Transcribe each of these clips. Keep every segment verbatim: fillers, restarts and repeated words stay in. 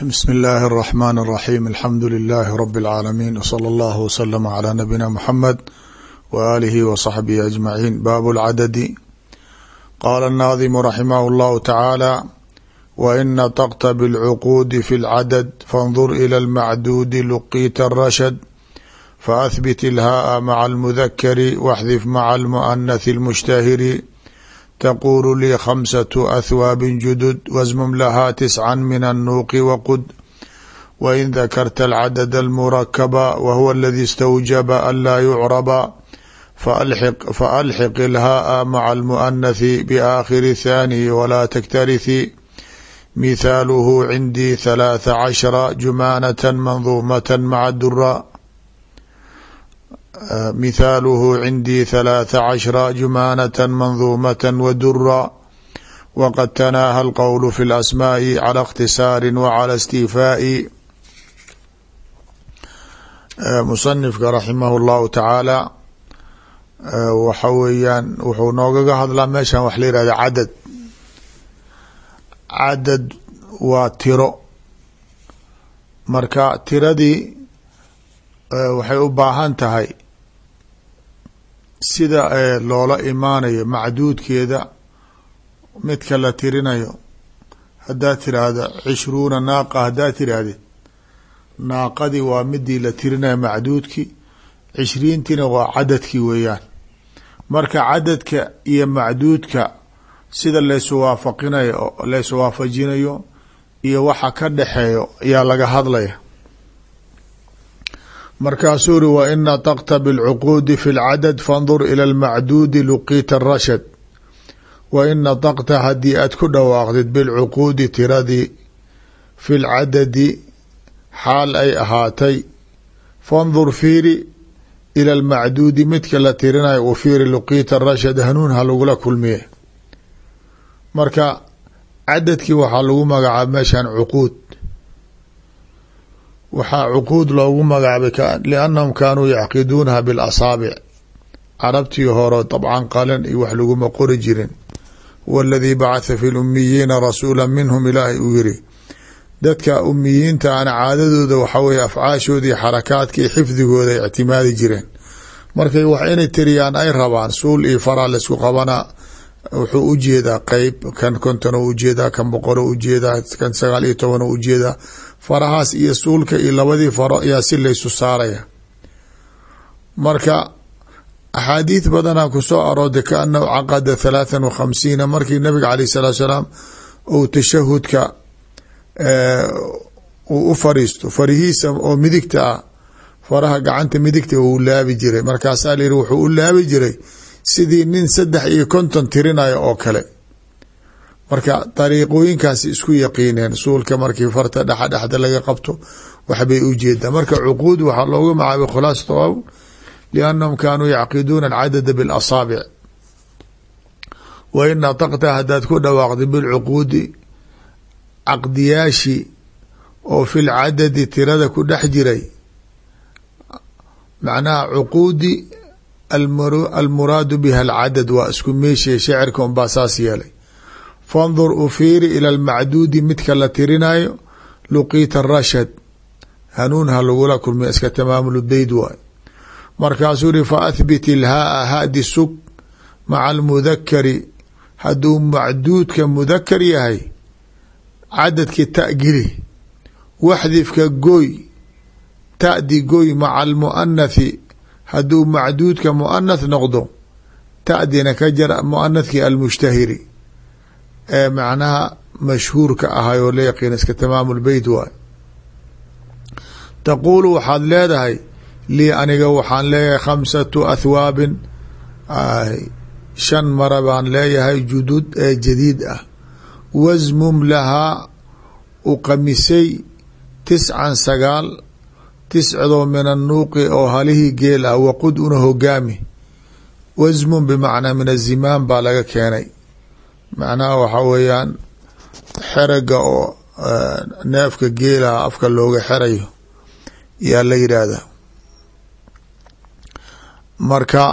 بسم الله الرحمن الرحيم الحمد لله رب العالمين وصلى الله وسلم على نبينا محمد وآله وصحبه أجمعين. باب العدد. قال الناظم رحمه الله تعالى: وإن نطقت بالعقود في العدد فانظر إلى المعدود لقيت الرشد فأثبت الهاء مع المذكر واحذف مع المؤنث المشتهر تقول لي خمسة أثواب جدد وازمم لها تسعا من النوق وقد وإن ذكرت العدد المركب وهو الذي استوجب ألا يعرب فألحق, فألحق الهاء مع المؤنث بآخر الثاني ولا تكترث مثاله عندي ثلاث عشر جمانة منظومة مع الدراء مثاله عندي ثلاث عشر جمانة منظومة ودرا. وقد تناهى القول في الأسماء على اختصار وعلى استيفاء. مصنفka raximah الlahu taعaalى waxa weeyaan wuxuu noogaga hadlaa meeshan wax la yihahda cadad. cadad waa tiro, marka tiradii waxay u baahan tahay sida loola imaanayo macduudkeeda midka la tirinayo. haddaad tiraahda cishruuna naaqa, haddaad tirahdid naaqadii waa midii la tirinayo macduudkii, cishriintiina waa cadadkii weeyaan. marka cadadka iyo macduudka sida laysu waafaqinayo laysu waafajinayo iyo waxa ka dhexeeyo ayaa laga hadlaya. markaasuu uri wa in nataqta bilcuquudi fi lcadad fandur ila lmacduudi luqiita rashad. wa in nataqta haddii aad ku dhawaaqdid bilcuquudi tiradii fi lcadadi xaal ay ahaatay, fandur fiiri ila lmacduudi midka la tirinayo u fiiri luqiita rashad hanuun ha lagula kulmiye. marka cadadkii waxaa lagu magacaaba meeshan cuquud. waxaa cuquud loogu magacaabay liannahum kaanuu yacqiduunaha bilasaabic. carabtii hore dabcan qalan iyo wax laguma qori jirin. waladii bacatha fi lumiyiina rasuula minhum, ilaahay uu yiri dadka umiyiinta ana caadadooda waxa weye afcaashoodii xarakaadkii xifdigooda ay ictimaadi jireen. markay wax inay tiriyaan ay rabaan suul iyo faraa laisku qabanaa, wuxuu ujeedaa qeyb, kan konton u ujeedaa, kan boqol u ujeedaa, kan sagaal iyo toban u ujeedaa. farahaas iyo suulka iyo labadii faro ayaa si laysu saaraya. marka axaadiid badanaa ku soo arooday kaanahu caqada halaathan wa khamsiina markii nabiga alayh salaatu salaam uu tashahudka uu u fariisto farihiisa oo midigta ah, faraha gacanta midigta uu laabi jiray. markaasaa la yihi wuxuu u laabi jiray sidii nin saddex iyo konton tirinayo oo kale. marka dariiqooyinkaasi isku yaqiineen. suulka markii farta dhexa dhexda laga qabto waxbay ujeedaa. marka cuquud waxaa loogu magacaabay khulaasatu qowl liannahum kaanuu yacqiduuna alcadada bilasaabic. wa in nataqta haddaad ku dhawaaqda bilcuquudi caqdiyaashi oo fi lcadadi tirada ku dhex jiray, macnaha cuquudi almuraadu biha alcadad waa isku meeshiya. shecirka unbaa saas yeelay. fandur u fiiri ila almacduudi midka la tirinayo luqiita rashad hanuun ha lagula kulmiya. iska tamaamul beyd waay. markaasuu ri fa athbit ilhaaa hadi sug maca almudakari. hadduu macduudka mudakar yahay cadadki ta'gili, waxdifka goy ta'di goy maca almuanathi. hadduu macduudka muanath noqdo ta'dina ka jar muanathkii almushtahiri ee macnaha mashhuurka ahay oo la yaqiina. iska tamaamul beyt waay. taquulu waxaad leedahay lii aniga waxaan leeyahay khamsatu athwaabin, shan mara baan leeyahay judud ee jadiid ah. wasmum lahaa u qamisay tiscan sagaal, tiscdoo min annuuqi oo halihii geel ah, waqud una hogaami. wasmun bimacnaa min azimaan baa laga keenay. macnaha waxaa weeyaan xeraga oo neefka geelaha afka looga xerayo yaa la yidhaahdaa. marka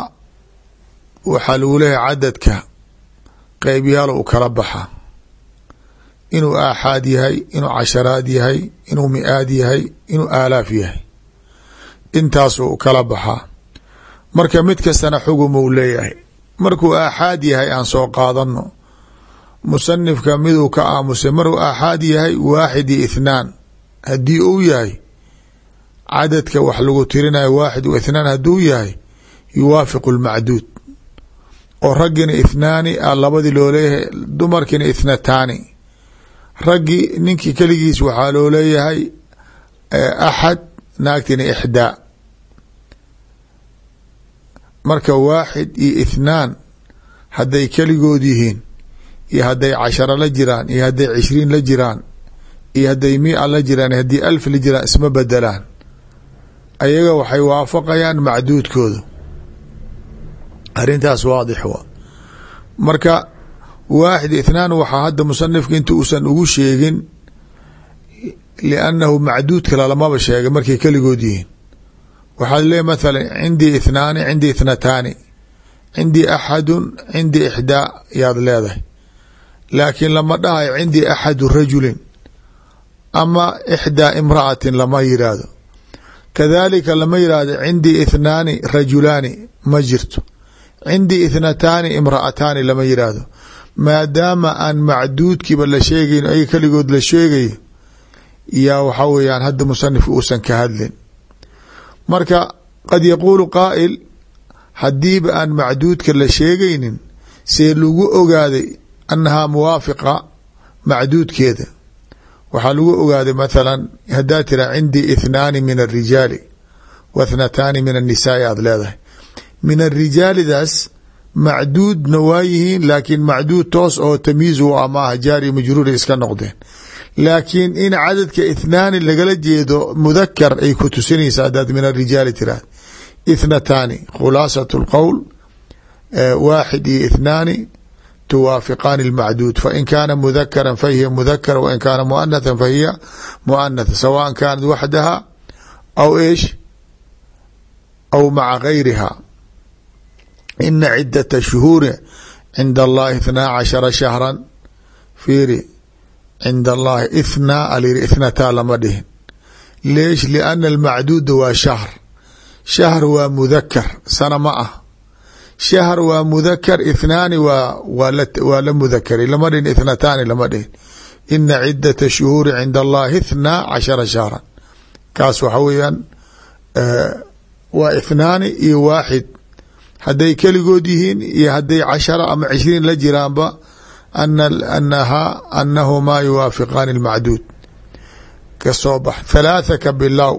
waxaa lagu leeyahay cadadka qeybyaal u kala baxa. inuu aaxaad yahay, inuu casharaad yahay, inuu mi-aad yahay, inuu aalaaf yahay, intaasuu kala baxaa. marka mid kastana xugumuu leeyahay. markuu aaxaad yahay aan soo qaadano, musanifka miduu ka aamusay markuu aaxaad yahay waaxid iyo ithnaan haddii uu yahay, cadadka wax lagu tirinayo waaxid wa ithnaan hadduu yahay, yuwaafiqu lmacduud oo raggina ithnaani a labadii loo leeyahay, dumarkina ithnataani. raggii ninkii keligiis waxaa loo leeyahay axad, naagtina ixdaa. marka waaxid iyo ithnaan hadday keligood yihiin iyo hadday cashara la jiraan iyo hadday cishriin la jiraan iyo hadday mia la jiraan iyo haddii alf la jiraan isma bedelaan, ayaga waxay waafaqayaan macduudkooda. arrintaas waadix wa. marka waaxid ithnaan waxaa hadda musanifka inta uusan ugu sheegin, liannahu macduud kale lamaba sheegay markay keligood yihiin. waxaad leeyahy mathala cindii ithnaani, cindii ithnataani, cindii axadun, cindii ixdaa yaad leedahay, laakiin lama dhahayo cindii axadu rajulin ama ixdaa imra'atin lama yidhaahdo. kadalika lama yidhaahdo cindii ithnaani rajulaani, ma jirto. cindii ithnataani imra'ataani lama yidhaahdo, maadaama aan macduudkiiba la sheegayn ay keligood la sheegayo, yaa waxaa weeyaan hadda musanifka uusan ka hadlin. marka qad yaquulu qaa'il, haddiiba aan macduudka la sheegaynin see lagu ogaaday annahaa muwaafiqa macduudkeeda? waxaa lagu ogaaday mathalan haddaa tiraa cindii ithnaani min alrijaali wa ithnataani min annisaai aad leedahay, min arijaalidaas macduudna waa yihiin, laakiin macduud toos oo tamyiiz u ah maaha, jaari majruura iska noqdeen. laakiin in cadadka ithnaani lagala jeedo mudakar ay ku tusinaysa hadaad min arijaali tiraahd. ithnataani khulaasat lqowl waaxid iyo ithnaani tuwaafiqaani lmacduud, fain kaana mudakaran fahiya mudakara wain kaana muanathan fahiya muanatha, sawaan kaanat waxdaha aw ish aw maca gayriha. ina ciddata shuhuuri cinda allahi ithnaa cashara shahran, fiiri cinda allahi ithnaa alyiri ithnataa lama dhihin. leesh? liana almacduuda waa shahr, shahr waa mudakar, sana ma ah. shahr waa mudakar, ithnaani waa waa la mudakari, lama dhihin ithnataani lama dhihin. ina ciddata shuhuuri cinda allahi ithnaa cashara shahran, kaas waxa weeyaan waa ithnaani iyo waaxid hadday keligood yihiin iyo hadday cashara ama cishriin la jiraanba, anahaa anahumaa yuwaafiqaani lmacduud. ka soo bax thalaatha ka bilow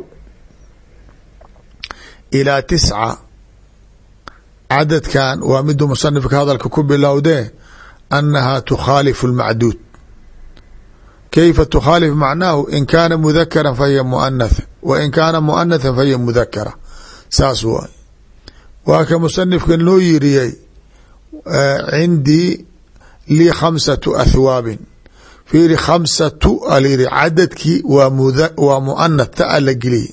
ilaa tisca, cadadkan waa miduu musanifka hadalka ku bilowdee, annahaa tukhaalifu lmacduud. kayfa tukhaalif? macnaahu in kaana mudakaran fahiya muanatha, wa in kaana muanathan fahiya mudakara. saas waay. waa ka musanifka noo yiriyey cindii lii khamsatu athwaabin, fiiri khamsatu alyiri cadadkii waa waa muanath, ta a la geliyey.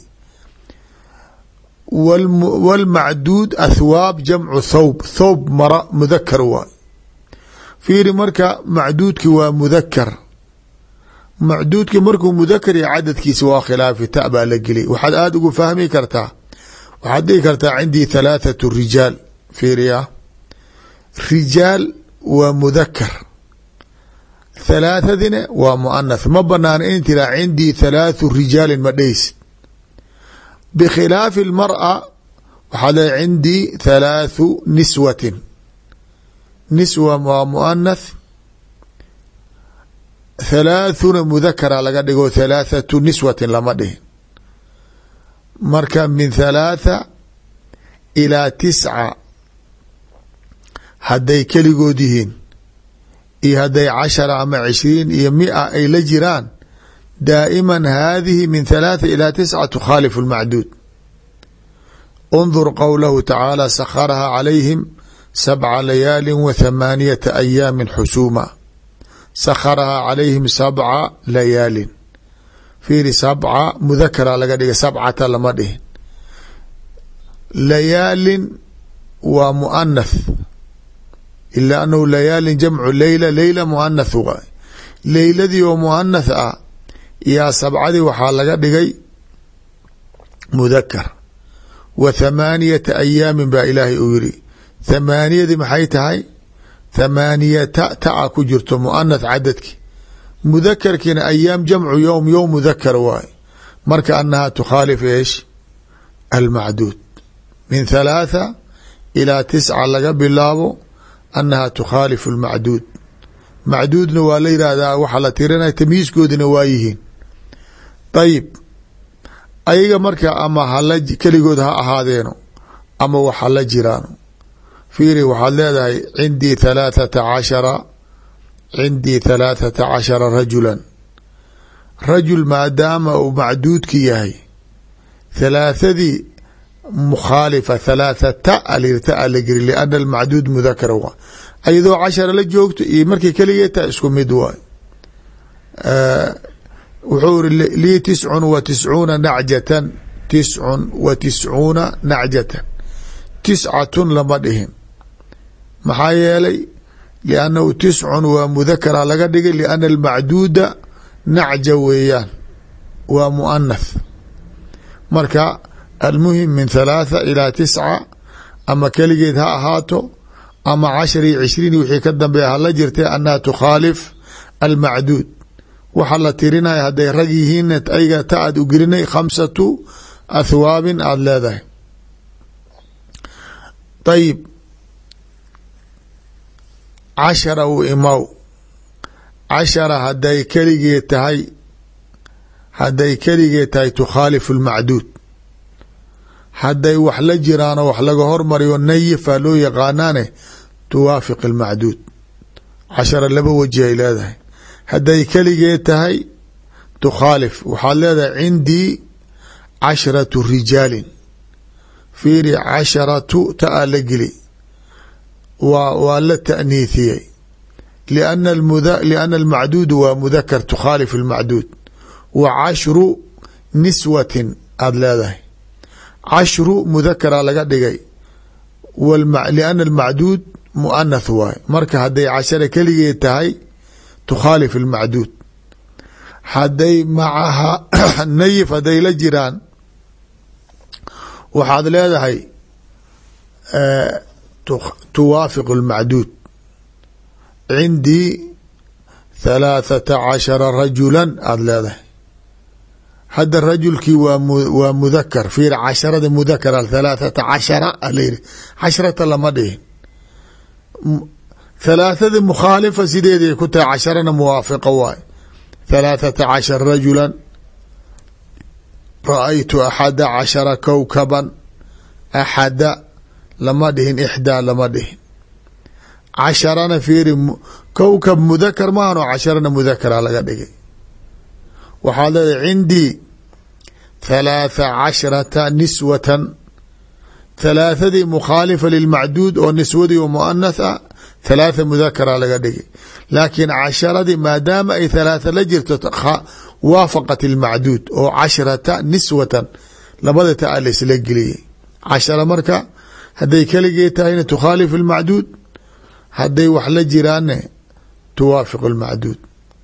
wاlmacduud athwaab jamcu thawb, thawb mara mudakar waay. fiiri marka macduudki waa mudakar, macduudki markuu mudakar ya cadadkiisa waa khilaafi, ta baa la geliyay. waxaad aada ugu fahmi kartaa, waxaad dhihi kartaa cindii thalaathatu rijaal. fiiriya, rijaal waa mudakar, thalaathadina waa muanath. ma banaana in tiraa cindii thalaathu rijaalin ma dheysid. bikhilaafi lmara waxaa le cindii thalaathu niswatin, niswa waa muanath, thalaathuna mudakara laga dhigo, thalaathatu niswatin lama dhihin. marka min thalaatha ilaa tisca hadday keligood yihiin iyo hadday cashara ama cishriin iyo mia ay la jiraan, daa'iman haadihi min thalaatha ilaa tisca tukhaalifu lmacduud. undur qowlahu tacaala sakharaha calayhim sabca layaali wa thamaaniyata ayaamin xusuuma. sakharaha calayhim sabca layaalin, fiiri sabca mudakara laga dhigay, sabcata lama dhihin. layaalin waa muanath, ilaa anahu layaalin jamcu leyla, leyla muanath waay. leyladii oo muanath ah yaa sabcadii waxaa laga dhigay mudakar wa thamaaniyata ayaamin baa ilaahay uu yiri thamaaniyadii maxay tahay thamaaniyata taa ku jirto muanath cadadki mudakarkiina ayaam jamcu yowm yowm mudakar waay marka anaha tukhaalif eesh almacduud min thalaatha ilaa tisca laga bilaabo anaha tukhaalifu almacduud macduudna waa la yihahdaa waxaa la tirinaya tamyiiskoodina waa yihiin ayib ayaga marka ama hala keligood ha ahaadeeno ama wax hala jiraano fiiri waxaad leedahay cindii thalaathata cashara cindii thalaathata cashara rajulan rajul maadaama uu macduudki yahay thalaathadii mukhaalifa thalaathata alirta la geri liana almacduud mudakara waa ayadoo cashara la joogto iyo markay keligeeta isku mid waay wuxuu iri lii tiscun wa tiscuuna nacjatan tiscun wa tiscuuna nacjatan tiscatun lama dhihin maxaa yeelay liannahu tiscun waa mudakara laga dhigay liana almacduuda nacja weeyaan waa muanath marka almuhim min thalaatha ilaa tisca ama keligeed ha ahaato ama cashar iyo cishriin wixii ka dambeeya hala jirtay annaha tukhaalif almacduud waxa la tirinaya hadday rag yihiin ayga ta aad u gelinay khamsatu athwaabin aada leedahay ayib cashara u imaw cashara hadday keligee tahay hadday keligee tahay tukhaalifu almacduud hadday wax la jiraano wax laga hormariyo nayifa loo yaqaanaane tuwaafiq almacduud cashara laba waji ay leedahay hadday keligee tahay tukhaalif waxaad leedahay cindii cashratu rijaalin fiiri casharatu taa la geli waa waa la ta'niithiyey liana liana almacduud waa mudakar tukhaalif almacduud wa cashru niswatin aada leedahay cashru mudakara laga dhigay liana almacduud muanath waay marka hadday cashara keligee tahay tukhaalif almacduud hadday macaha nayif hadday la jiraan waxaad leedahay tuwaafiq almacduud cindii thalaathata cashara rajulan aada leedahay hadda rajulkii waa waa mudakar fiir casharada mudakara thalaathata cashara alayiri cashrata lama dhihin thalaathadii mukhaalifa sideeday ku tahay casharana muwaafiqa waay thalaathata cashar rajulan ra-aytu axada cashara kowkaban axada lama dhihin ixdaa lama dhihin casharana fiiri kowkab mudakar maahano casharana mudakara laga dhigay waxaad leedahay cindii thalaatha cashrata niswatan thalaathadii mukhaalifa lilmacduud oo niswadii oo muanath ah thalaatha mudakara laga dhigay laakiin casharadii maadaama ay thalaatha la jirto waafaqat ilmacduud oo cashrata niswatan labada ta a laysla geliyey cashara marka hadday keligee tahayna tukhaalif ilmacduud hadday wax la jiraanne tuwaafiq ilmacduud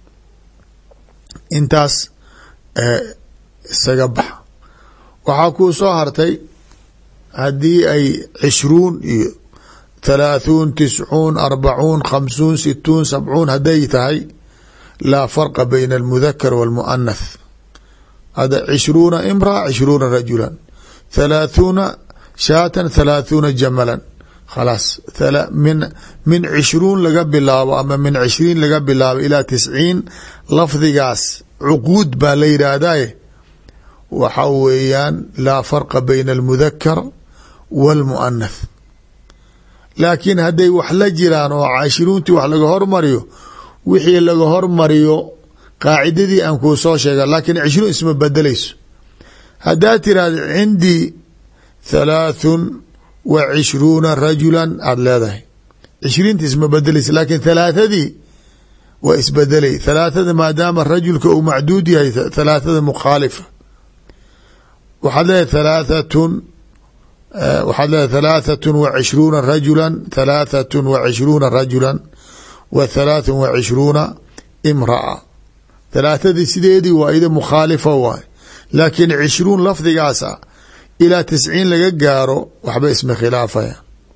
intaas isaga bax waxaa kuu soo hartay haddii ay cishruun iyo thalaathun tiscuun arbacuun khamsuun situun sabcuun hadday tahay laa farqa bayna almudakar walmuanath hada cishruuna imraa cishruuna rajulan thalaathuna shaatan thalaathuna jamalan khalaas min min cishruun laga bilaabo ama min cishriin laga bilaabo ilaa tisciin lafdigaas cuquud baa la yidhaahdaye waxa weeyaan laa farqa bayna almudakar walmuanath laakiin hadday wax la jiraan oo cashiruuntii wax laga hormariyo wixii laga hormariyo qaacidadii aan kuu soo sheega laakiin cishruun isma bedelayso haddaad tiraahda cindii thalaathun wa cishruuna rajulan aada leedahay cishriinta isma bedelaysa laakiin thalaathadii waa isbedelay thalaathada maadaama rajulka uu macduud yahay thalaathada mukhaalifa waxaad leedahay thalaahatun waxaad leedahay thalaahatun wa cishruuna rajulan thalaahatun wa cishruuna rajulan wa thalaathun wa cishruuna imra'a. halaathadii sideedii waa ida mukhaalifa waay, laakiin cishruun lafdigaasa ilaa tisciin laga gaaro waxba isma khilaafaya.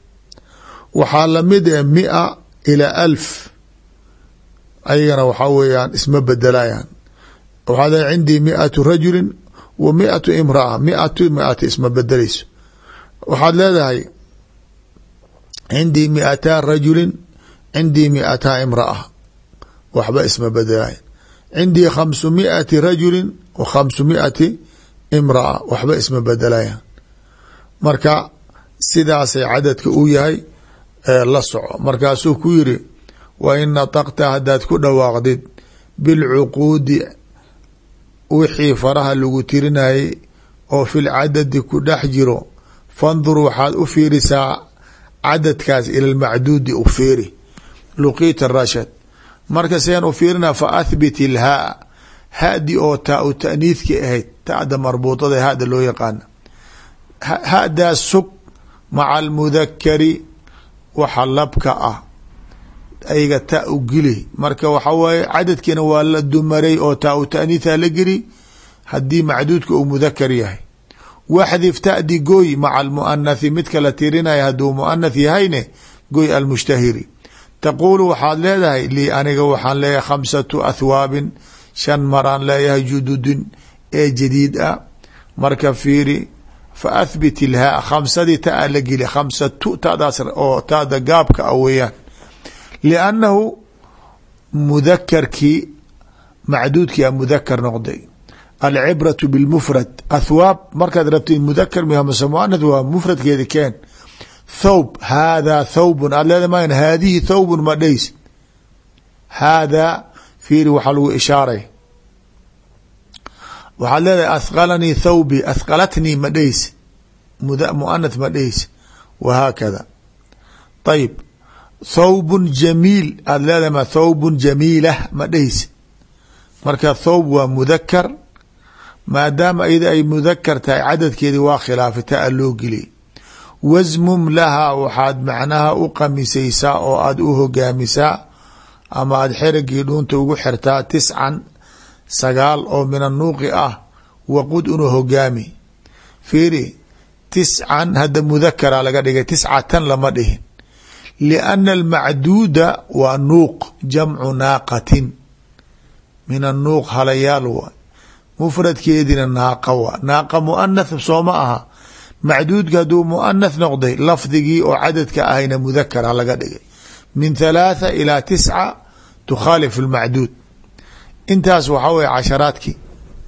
waxaa lamid e mia ilaa alf, ayagana waxaa weeyaan isma bedelayaan. waxaad cindii miatu rajulin wa miatu imraa, miatu miati isma bedeleyso. waxaad leedahay cindii miataa rajulin, cindii miataa imraa, waxba isma bedelayan. cindii khamsu miati rajulin wa khamsu miati imraa, waxba isma bedelayan. marka sidaasay cadadka u yahay la soco. markaasuu ku yiri wa in nataqta haddaad ku dhawaaqdid bilcuquudi wixii faraha lagu tirinayay oo fil cadadi ku dhex jiro, fandur waxaad u fiirisaa cadadkaas ila lmacduudi u fiiri, luqiita rashad. marka seen u fiirina fa ahbit ilhaa, hadi oo taa u taaniidki ahayd, taada marbuuطada hada loo yaqaana, hadaas sug maca almudakari waxa labka ah ayga ta u geli. marka waxa waaye cadadkiina waa la dumaray oo taa u taaniitha la geli hadii macduudka uu mudakar yahay. waxdif tadi goy maca almuanathi, midka la tirinaya haduu muanath yahayne goy almushtahiri. taquulu waxaad leedahay lii aniga waxaan leeyahay khamsatu athwaabin, shan maraan leeyahay jududin ee jadiid ah. marka fiiri fa ahbit ilhaa, khamsadii taa la geli, khamsatu tadaas oo taada gaabka a weeyaan, liannahu mudakarkii macduudkia mudakar noqday. alcibratu bilmufrad, athwaab markaad rabtid mudakar mihmase muanath waa mufradkeedi keen. thawb, haadaa thawbun aad leeda ma haadihi thawbun ma dhays, haadaa fiiri waxaa lagu ishaaray. waxaad leedahay athqalanii thawbi, athqalatnii ma dhays, muanath ma dhays, wahaakada. ayib thawbun jamiil aad leedahay ma thawbun jamiilah ma dhays. marka thawb waa mudakar, maadaama iyada ay mudakar tahay cadadkeedii waa khilaafay, taa loo geliyay. wasmum lahaa waxaad macnaha u qamisaysaa oo aada u hogaamisaa ama aada xerigii dhuunta ugu xirtaa tiscan sagaal oo min anuuqi ah, waqud unu hogaami. fiiri tiscan hadda mudakara laga dhigay, tiscatan lama dhihin, lianna almacduuda waa nuuq, jamcu naaqatin, min anuuq halayaal waa, mufradkeedina naaqa waa. naaqa muanath sooma aha, macduudka haduu muanath noqday lafdigii oo cadadka ahayna mudakara laga dhigay. min thalaatha ilaa tisca tukhaalif almacduud. intaas waxaa weye casharaadkii.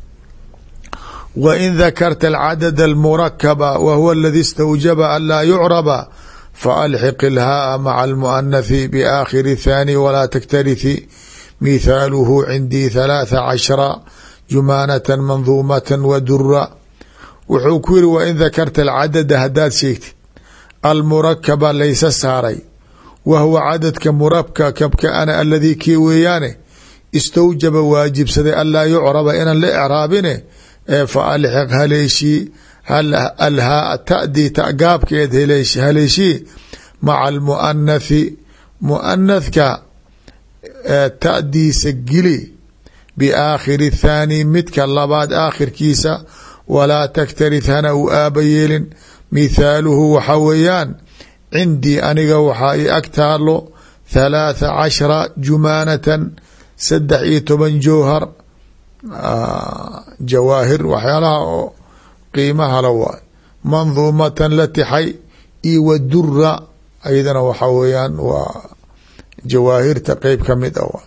wa in dakarta alcadad almurakaba wa huwa aladi istawjaba an laa yucraba faalxiq ilhaaa maca almuanathi biaakhiri thaani walaa taktarithi. mithaaluhu cindii thalaatha cashra jumaanatan manduumatan wa dura. wuxuu ku yiri wa in dakarta alcadada haddaad sheegtid almurakaba laysa saaray, wa huwa cadadka murakabka ana aladii kii weeyaane istawjaba waajibsaday an laa yucraba inaan la icraabine ee fa alxiq haleeshii alhaa tadii tagaabkeed haleeshii maca almuanathi, muanathka ta'diisa gili biaakhiri thaani, midka labaad aakhirkiisa, walaa taktarith hana u aaba yeelin. mithaaluhu waxa weeyaan cindii aniga waxaa i ag taalo thalaatha cashra jumaanatan, saddex iyo toban jowhar, jawaahir waxyaalaha oo qiimaha la waay, manduumatan la tixay, iyo wa dura ayadana waxa weeyaan waa jawaahirta qeyb ka mid ah.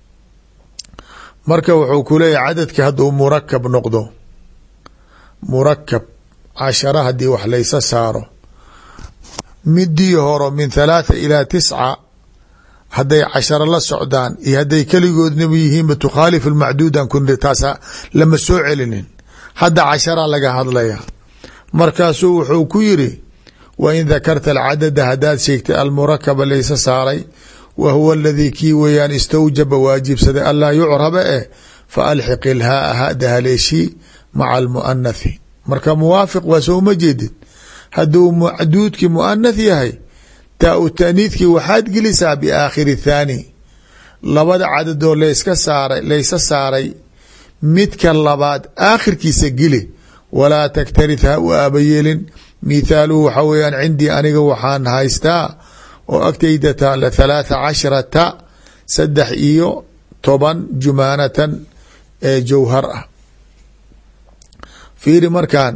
marka wuxuu ku leeyahay cadadka hadduu murakab noqdo, murakab cashara haddii wax laysa saaro, midii horo min thalaatha ilaa tisca hadday casharo la socdaan iyo hadday keligoodnaba yihiinba tukhaalif almacduudan kun taasa lama soo celinin, hadda cashara laga hadlaya. markaasuu wuxuu ku yiri wa in dakarta alcadada haddaad sheegtay almurakaba laysa saaray, wa huwa aladii kii weeyaan istawjaba waajibsaday an laa yucraba eh fa alxiq ilhaa hada haleeshii maca almuanathi. marka muwaafiq waa soo ma jeedid, hadduu macduudkii muanath yahay taa u taaniidkii waxaad gelisaa biaakhiri thaani, labada cadadoo layska saaray laysa saaray midka labaad aakhirkiisa geli walaa taktarith ha u aabayeelin. mithaaluhu waxaa weeyaan cindii aniga waxaan haystaa oo agtayda taala thalaatha casharata saddex iyo toban jumaanatan ee jawhar ah. fiiri markaan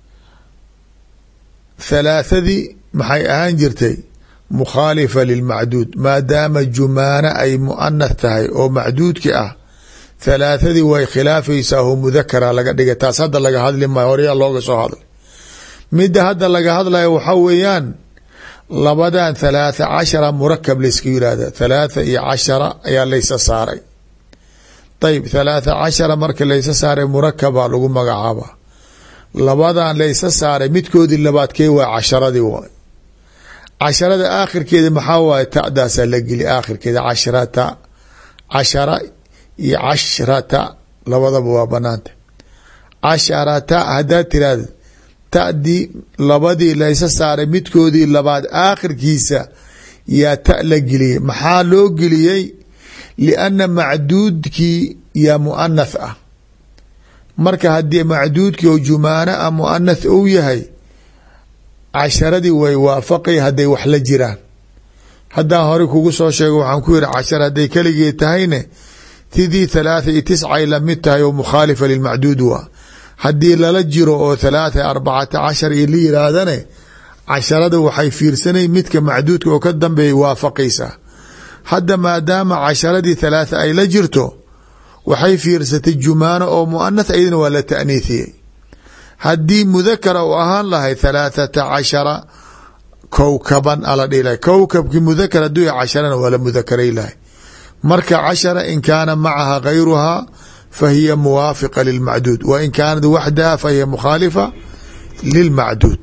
thalaathadii maxay ahaan jirtay mukhaalifa lilmacduud maadaama jumaana ay muanath tahay oo macduudki ah thalaathadii way khilaafaysaa oo mudakara laga dhigay. taas hadda laga hadli maayo horeyaa looga soo hadlay. midda hadda laga hadlayo waxaa weeyaan labadan thalaatha cashara murakab layska yihahda thalaatha iyo cashara ayaa laysa saaray. ayb thalaatha cashara marka laysa saaray murakabaa lagu magacaaba. labadan laysa saaray midkoodii labaadkee waa casharadii waay. casharada aakhirkeeda maxaa waaye ta'daasaa la geli aakhirkeeda cashrata cashara iyo cashrata labadaba waa banaanta. casharata haddaad tirahda ta'dii labadii laysa saaray midkoodii labaad aakhirkiisa yaa ta la geliyey. maxaa loo geliyey? lianna macduudkii yaa muanath ah. marka haddii macduudkii oo jumaana a muanath ou yahay casharadii way waafaqay hadday wax la jiraan. haddaan hore kugu soo sheego waxaan ku yihi cashara hadday keligeed tahayne tidii thalaatha iyo tiscay lamid tahay oo mukhaalifa lilmacduud waa. haddii lala jiro oo thalaatha arbacata cashar iyo la yiraahdane casharada waxay fiirsanay midka macduudka oo ka dambeeya waafaqaysaa. hadda maadaama casharadii thalaatha ay la jirto waxay fiirsatay jumaano oo muanath aydana waa la ta'niithiyey. haddii mudakara u ahaan lahay thalaathata cashara kowkaban ala dhihi lahay. kowkabkii mudakar hadduu yahay casharana waa la mudakaray lahay. marka cashara in kaana macaha gayruhaa fahiya muwaafiqa lilmacduud wa in kaanat waxdaha fahiya mukhaalifa lilmacduud.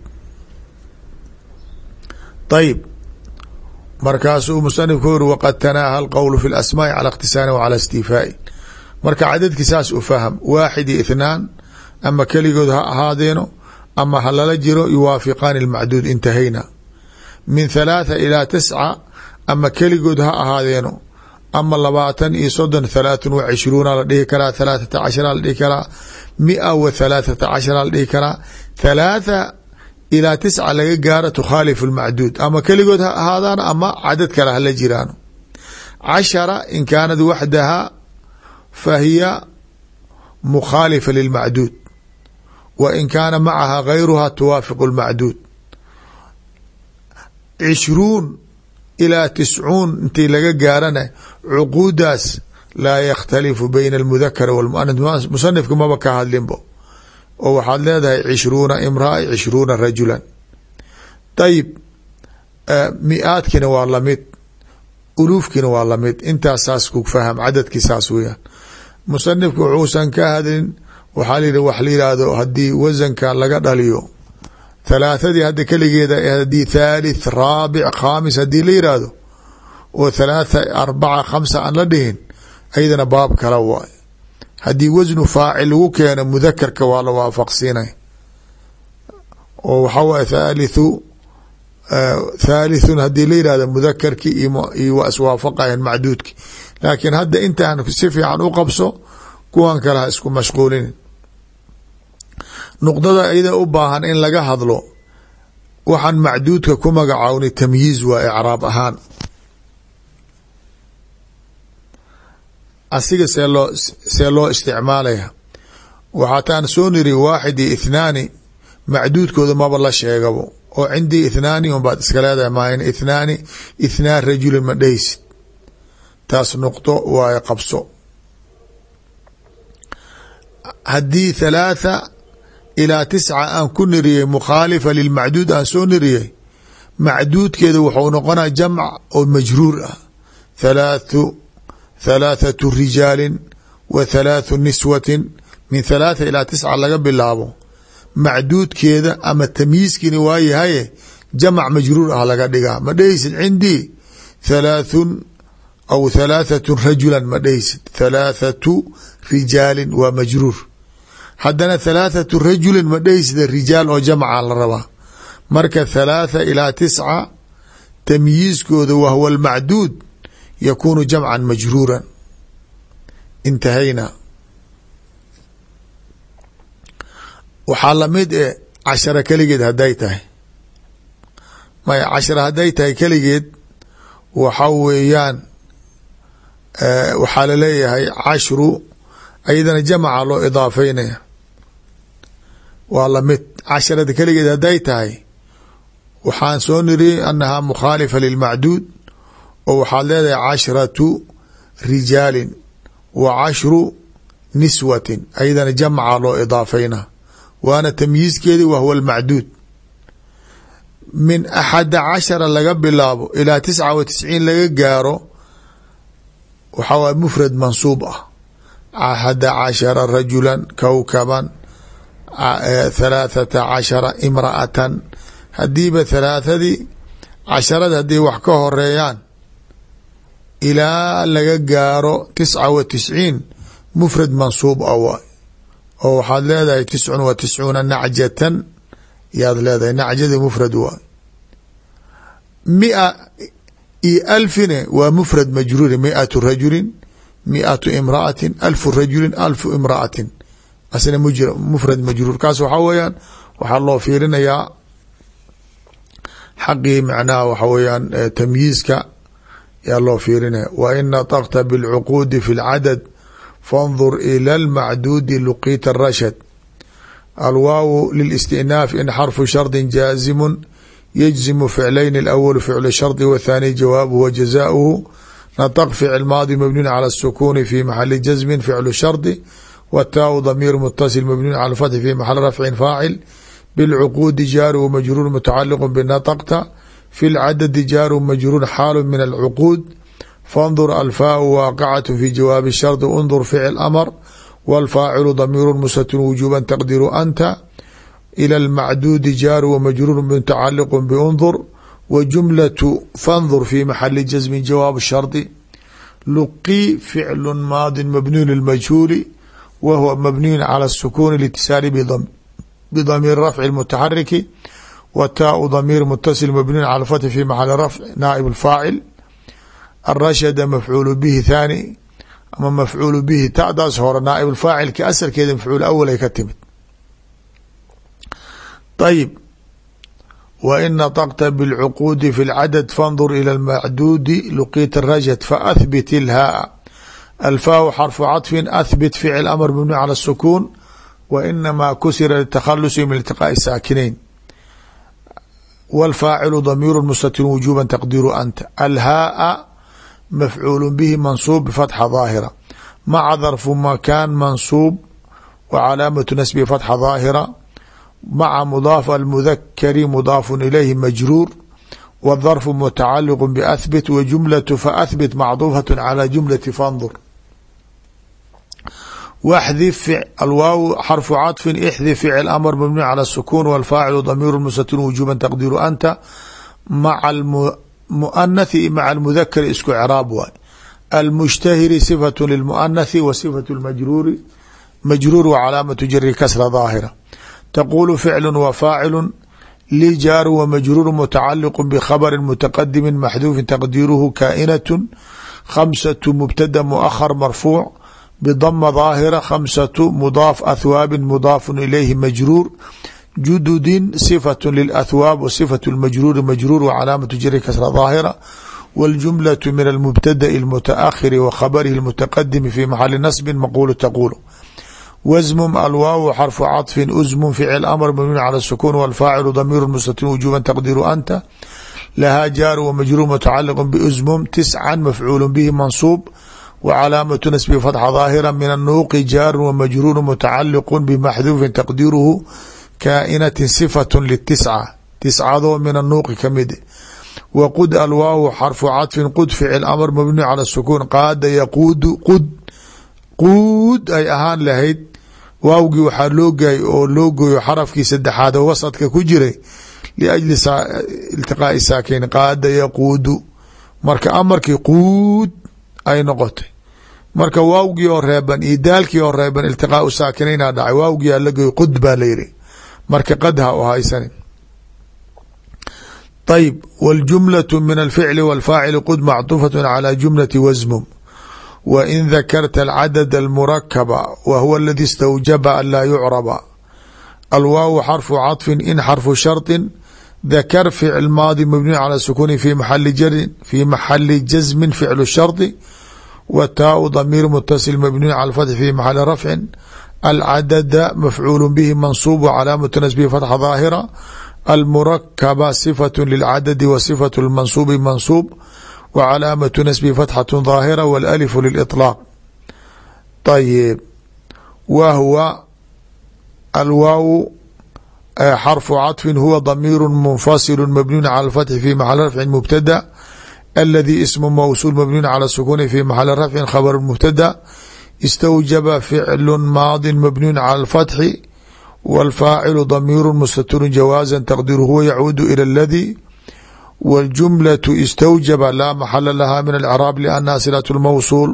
ayb markaasuu musanifku uri waqad tanaaha alqowlu fi lasmaai cala ikhtisaani wa cala istifaa'i. marka cadadkii saas u faham waaxid iyo ithnaan ama keligood ha ahaadeeno ama ha lala jiro yuwaafiqaani almacduud intahayna. min thalaatha ilaa tisca ama keligood ha ahaadeeno ama labaatan iyo soddon thalaathan wa cishruuna la dhihi karaa. thalaathata cashara la dhihi karaa. mia wa thalaathata cashara la dhihi karaa. thalaatha ilaa tisca laga gaaro tukhaalifu lmacduud ama keligood ha ahaadaan ama cadad kale hala jiraano. cashara in kaanad waxdaha fahiya mukhaalifa lilmacduud wa in kaana macaha gayruha tuwaafiqu lmacduud. cishruun ilaa tiscuun intii laga gaarana cuquudaas laa yakhtalifu bayna almudakari walmuanath. musanifka maba ka hadlinbo oo waxaad leedahay cishruuna imraa cishruuna rajulan. ayib mi-aadkina waa lamid uluufkina waa lamid. intaas saas ku faham cadadkii saas weyaan. musanifku wuxuusan ka hadlin waxaa la yihi wax la yihahdo haddii wasanka laga dhaliyo thalaathadii hadda keligeeda haddii thalith raabic khaamis haddii la yihahdo oo thalaatha arbaca khamsa aan la dhihin aydana baab kala waay. haddii wasnu faacil lagu keeno mudakarka waa la waafaqsiinay oo waxaa waay thalithu thalithun haddii la yihahdo mudakarki iyo waa iswaafaqayan macduudki. laakiin hadda intaan si fiican u qabso kuwan kale ha isku mashquulinin. nuqdada ayada u baahan in laga hadlo waxaan macduudka ku magacaawni tamyiiz waa icraab ahaan. asiga see loo see loo isticmaalaya waxaataan soo niri waaxid iyo ithnaani macduudkooda maba la sheegabo oo cindii ithnaani un baad iska leedahay maayn ithnaani ithnaan rajulin ma dhehaysid. taas nuqdo waaye qabso. haddii thalaatha ilaa tisca aan ku niriyey mukhaalifa lilmacduud aan soo niriyey macduudkeeda wuxuu noqonaa jamc oo majruur ah. thalaathu thalaathatu rijaalin wa thalaathu niswatin min thalaatha ilaa tisca laga bilaabo macduudkeeda ama tamyiiskiina waa yahaye jamc majruur ah laga dhigaa. ma dhehaysid cindii thalaathun aw thalaathatu rajulan ma dhehaysid. thalaathatu rijaalin waa majruur. haddana thalaathatu rajulin ma dhehaysida rijaal oo jamca la rabaa. marka thalaatha ilaa tisca tamyiiskooda wahwa almacduud yakunu jamcan majruuran. intahayna. waxaa lamid e cashara keligeed hadday tahay maya cashara hadday tahay keligeed waxa weeyaan waxaa laleeyahay cashru ayadana jamaca loo idaafeynaya waa lamid. casharada keligeed hadday tahay waxaan soo niri anahaa mukhaalifa lilmacduud oo waxaad leedahay cashratu rijaalin wa cashru niswatin ayadana jamaca loo idaafeyna waana tamyiizkeedi wahwa almacduud. min axada cashara laga bilaabo ilaa tisca wa tisciin laga gaaro waxaa waay mufrad mansuub ah. axada cashara rajulan kowkaban halaathata cashara imra'atan hadiiba halaathadii casharada haddii wax ka horeeyaan ilaa laga gaaro tisca wa tisciin mufrad mansuub ah waay oo waxaad leedahay tiscun wa tiscuuna nacjatan yaad leedahay nacjadi mufrad waay. mia iyo alfine waa mufrad majruuri miatu rajulin miatu imra'atin alfu rajulin alfu imra'atin asna mufrad majruur kaas waxaa weeyaan waxaa loo fiirinayaa xaqii macnaha waxa weeyaan tamyiizka yaa loo fiirinaya. wa in nataqta bilcuquudi fi lcadad fandur ila almacduudi luqiita arashad. alwaawu lilistinaaf in xarfu shardi jaazimu yجزم فعلين الأول فعل الشhرط والثاني جوابه وجزاؤه. نطق فعل ماضي مبني على السكون في محل جزم فعل الشhرط والتاء ضمير متصل مبني على الفتح في محل رفع فاعل. بالعقود جار ومجرور متعلق بنطقت. في العدد جار ومجرور حال من العقود. فانظر الفاء واقعة في جواب الشhرط. انظر فعل أمر والفاعل ضمير مستتر وجوبا تقدير أنت. إلى المعدود جار ومجرور متعلق بانظر. وجملة فانظر في محل جزم جواب الشرط. لقي فعل ماض مبني للمجهول وهو مبني على السكون لاتصال بضم بضمير رفع المتحرك. والتاء ضمير متصل مبني على الفتح في محل رفع نائب الفاعل. الرشد مفعول به ثاني أما مفعول به تعdaas hore نائب الفاعل ka asalkeeda مفعول أول ay ka timid. طيب وإن نطقت بالعقود في العدد فانظر إلى المعدود لقيت الرجد فأثبت الهاء. الفاء حرف عطف أثبت فعل أمر مبني على السكون وإنما كسر للتخلص من التقاء الساكنين. والفاعل ضمير مستتر وجوبا تقدير أنت. الهاء مفعول به منصوب بفتحة ظاهرة مع ظرف مكان منصوب وعلامة نسبه فتحة ظاهرة مع مضاف المذكر مضاف إليه مجرور. والظرف متعلق بأثبت وجملة فأثبت معطوفة على جملة فانظر. واحذف الواو حرف عطف احذف فعل أمر مبني على السكون والفاعل ضمير مستتر وجوبا تقدير أنت. مع المؤنث مع المذكر اسكو إعراب واي. المشتهر صفة للمؤنث وصفة المجرور مجرور وعلامة جر كسر ظاهرة. تقول فعل وفاعل لي جار ومجرور متعلق بخبر متقدم محذوف تقديره كائنة. خمسة مبتدا مؤخر مرفوع بضم ظاهرة. خمسة مضاف أثواب مضاف إليه مجرور. جدد صفة للأثواب وصفة المجرور مجرور وعلامة جر كسر ظاهرة. والجملة من المبتدأ المتأخر وخبره المتقدم في محل نصب مقول تقول. وزمم الواو حرف عطف أزم فعل أمر مبني على السكون والفاعل ضمير مستتر وجوبا تقدير أنت. لها جار ومجرور متعلق بأزمم. تسعا مفعول به منصوب وعلامة نسبه فتحة ظاهرة. من النوق جار ومجرور متعلق بمحذوف تقديره كائنة صفة للتسعة. تسعة من النوق كمد. وقد الواو حرف عطف قد فعل أمر مبني على السكون قاد يقود قد quud ay ahaan lahayd waawgii waxaa loo gaayay oo loo gooyo xarafkii saddexaad oo wasadka ku jiray liajli iltiqaa'i saakin qaada yaquudu marka amarkii quud ay noqotay marka waawgii oo reeban iyo daalkii oo reeban iltiqaa'u saakinayn dhacay waawgii la gooyo qud baa la yiri marka qadha oo haysanin. طيب والجملة من الفعل والفاعل قد معطوفة على جملة وزمم وإن ذكرت العدد المركب وهو الذي استوجب أن لا يعرب الواو حرف عطف إن حرف شرط ذكر فعل ماضي مبني على السكون في محل جر في محل جزم فعل الشرط والتاء ضمير متصل مبني على الفتح في محل رفع العدد مفعول به منصوب وعلامة نسبه فتحة ظاهرة المركب صفة للعدد وصفة المنصوب منصوب وعلامة نسبه فتحة ظاهرة والألف للإطلاق. طيب وهو الواو حرف عطف هو ضمير منفصل مبني على الفتح في محل رفع مبتدأ الذي اسم موصول مبني على السكون في محل رفع خبر المبتدأ استوجب فعل ماض مبني على الفتح والفاعل ضمير مستتر جوازا تقديره يعود إلى الذي والجملة استوجب لا محل لها من الإعراب لأنها صلة الموصول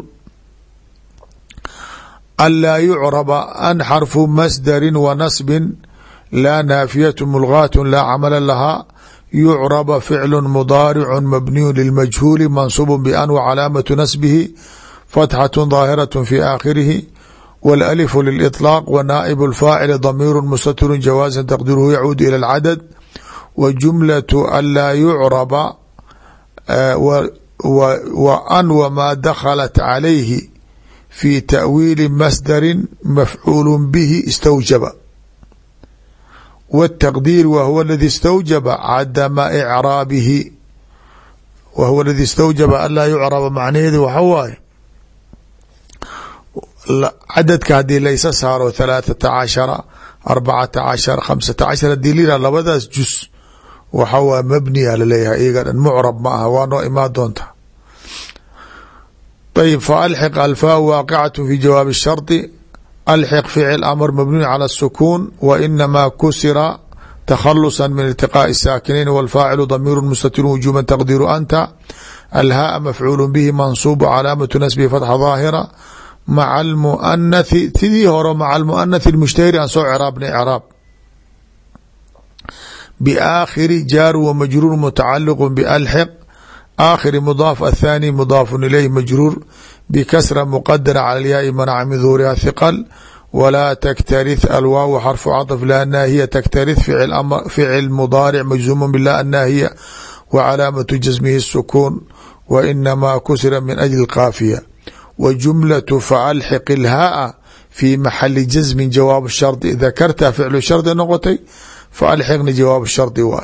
ألا يعرب أن حرف مصدر ونصب لا نافية ملغاة لا عمل لها يعرب فعل مضارع مبني للمجهول منصوب بأن وعلامة نسبه فتحة ظاهرة في آخره والألف للإطلاق ونائب الفاعل ضمير مستتر جوازا تقديره يعود إلى العدد وجملة ألا يعرب وأن وما دخلت عليه في تأويل مصدر مفعول به استوجب والتقدير وهو الذي استوجب عدم إعرابه وهو الذي استوجب ألا يعرب معنيه وحواي cadadka hadii laysa saaro ثaلaaثaةa caشhaرa arbacaةa caشhaر khamسaةa caشhaر hadii la labadaas jus waxa waa mabniya laleeyahay iyaga dhan mucrab ma aha waa noo imaan doonta. طيب فألحق الفاء واقعة في جواب الشرط ألحق فعل أمر مبني على السكون وإنما كسر تخلصا من التقاء الساكنين والفاعل ضمير مستتر وجوبا تقدير أنت الهاء مفعول به منصوب علامة نسبه فتحة ظاهرة مع المؤنث tidii hore مع المؤنث المشتهر aan soo craabnay craab بآkhر jaar ومجrور متacalق بأlحق آkhر مضاaف الثاني مضاaف إليه مجrور بكسرة مqدرة على الياء منع من ظهورها ثقل ولا تكترث الواو xرف cطف لا ناهية تكترث فعل مضارع مجزوم بلا الناهية وعلامة جزمه السكون وإنما كسر من أجل القافية وجملة فألحق الهاء في محل جزم جواب الشرط ذكرتها فعل الشرط نqotay فألحقني جواب الشرط waay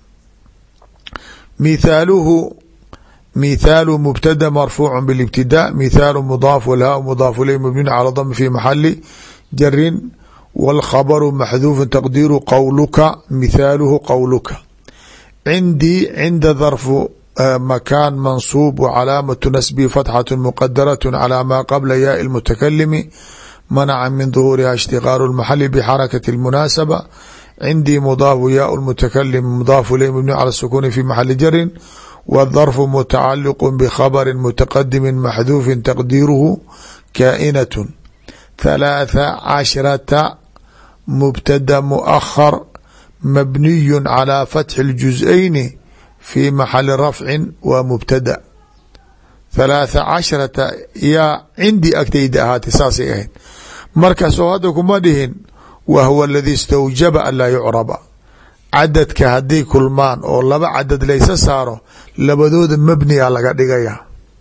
مثاaله مثال مبتدأ مرفوع بالابتداء مثال مضاف والهاء مضاف إليه مبني على ضم في محل جر والخبر محذوف تقدير قولك مثاله قولك عندي عند ظرف مكان منصوب وعلامة نسبه فتحة مقدرة على ما قبل ياء المتكلم منع من ظهورها اشتغال المحل بحركة المناسبة عندي مضاف ياء المتكلم مضاف إليه مبني على السكون في محل جر والظرف متعلق بخبر متقدم محذوف تقديره كائنة ثلاثة عشرة مبتدأ مؤخر مبني على فتح الجزئين في محل رفع ومبتدأ ثلاثة عشرة yaa cindii agtayda ahaatay saasay ahayd markaasoo hadda kuma dhihin wahwa اladii istawjaba an laa yucraba cadadka hadday kulmaan oo laba cadad laysa saaro labadooda mabniya laga dhigaya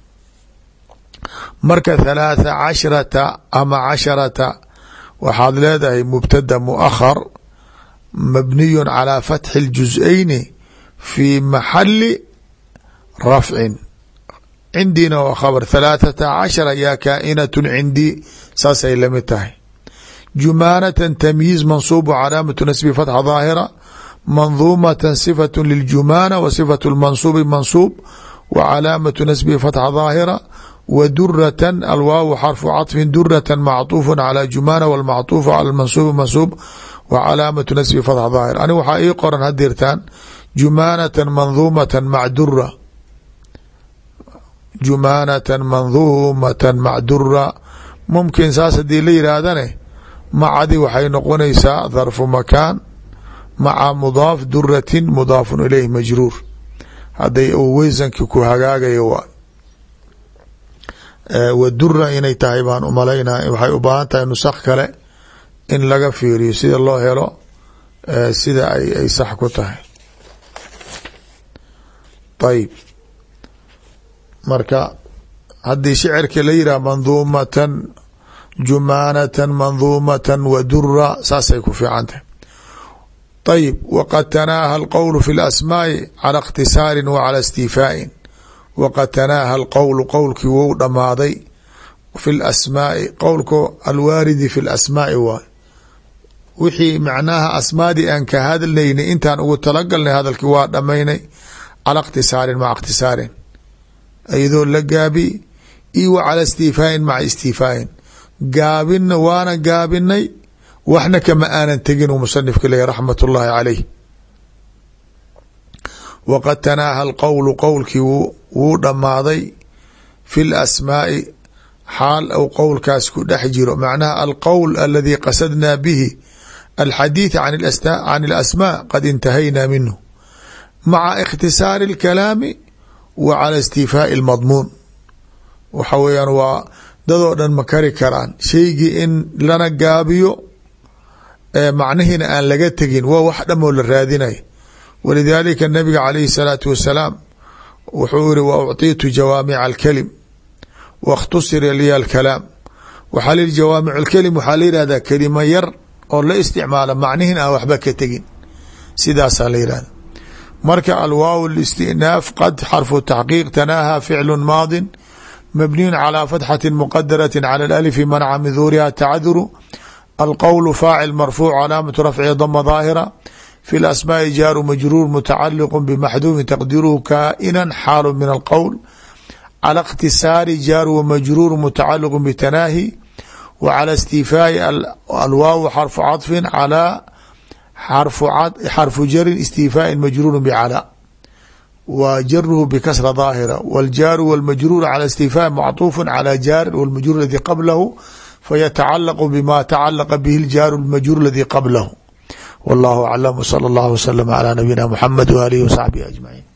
marka ثaلaaثa cashrata ama casharata waxaad leedahay mubtada muؤkhar mabniy calى fatxi الجuز'ayni في محل رفع عندina waa khبر ثaلاaثaةa caشhرa yaa kاaئنة عindي saasay lamid tahay جumaanة تمyiiز منصوب وcلاamaة نسب فتحة ظاaهرة منظuمة صفة للجumaanة وصفة المنصوب منصوب وcلاamaة نسب فتحة ظاaهرة ودرة الواaو xرف cطف درة معطوف على جumaanة والمعطوف على المنصوب منصوب وcلاamaة نسب فتحة ظاaهرة ani waxaa ii qoran hadirtaan jumaanة manظumaة mع dura jumaanة manظumaة mع dura mumkin saas hadii la yihaahdane macadi waxay noqonaysaa dharfu makaan maca mudaaf duratin mudaaf ilayh majruur hadday uu weysankii ku hagaagayo waa wadura inay tahay baan umalaynaa waxay u baahan tahay nusakh kale in laga fiiriyo sida loo helo sida ay ay sax ku tahay. ayib marka haddii shicirka la yidhah manduumatan jumaanatan manduumatan wadura saasay ku fiican tahay. ayib waqad tanaaha alqowlu fi lasmaa'i cala اkhtisaarin wa cala istifaa'in. waqad tanaaha alqowlu qowlkii wou dhammaaday fi lasmaa'i qowlka alwaaridi fi lasmaa'i waay wixii macnaha asmaadii aan ka hadlaynay intaan ugu talagalnay hadalkii waa dhammaynay cala اkhtisaarin maca اkhtisaarin iyadoo la gaabi iyo wa cala istifaa'in maca istifaa'in gaabina waana gaabinay waxna kama aanan tegin u musanifka leeyahy raxmat ullaahi caleyh. waqad tanaaha alqowlu qowlkii wuu dhammaaday fi lasmaa'i xaal ou qowlkaas ku dhex jiro macnaha alqowl aladi qasadnaa bihi alxadiid can اlasmaa qad intahaynaa minhu maca ikhtisaari اlkalaami wa cala istifaa'i اlmadmuun. waxa weeyaan waa dadoo dhan ma kari karaan shaygii in lana gaabiyo macnihiina aan laga tegin waa wax dhamoo la raadinay. walidaalika nabiga calayhi الsalaatu wasalaam wuxuu yihi wa ucطiitu jawaamica alkalim waاkhtusira liya alkalaam. waxaa layihi jawaamic اlkelim waxaa la yihahdaa kelima yar oo la isticmaala macnihin aan waxba ka tegin sidaasaa la yihahda. marka alwaaw اlاstinaaf qad xarfu taxqiiq tanaaha ficlu maadin mabniyun calى fatxati muqadaraةi calى اlأlifi manca min duuriha tacaduru. alqowl faacil marfuuc calaamatu rafci dama daahira fi lasmaaءi jaaru majruur mutacaliq bmaxduufin taqdiruhu kaainan xaalu min alqowl cala اkhtisaari jaaru wamajruur mutacaliq btanaahi wa cala istifaa'i alwaaw xarfu caطfin calى xarfu jarin istifaaءi majruur bcalى wa jaruhu bkasra daahira wاljaaru wاlmajruur cala istifaaءi macطuuf calى jaarin wاlmajruur aladi qablahu fayatacalaq bma tacalaqa bihi اljaaru اlmajruur aladi qablahu. والله أعلم وصلى الله وسلم على نبينا محمد وآله وصحبه أجمعين.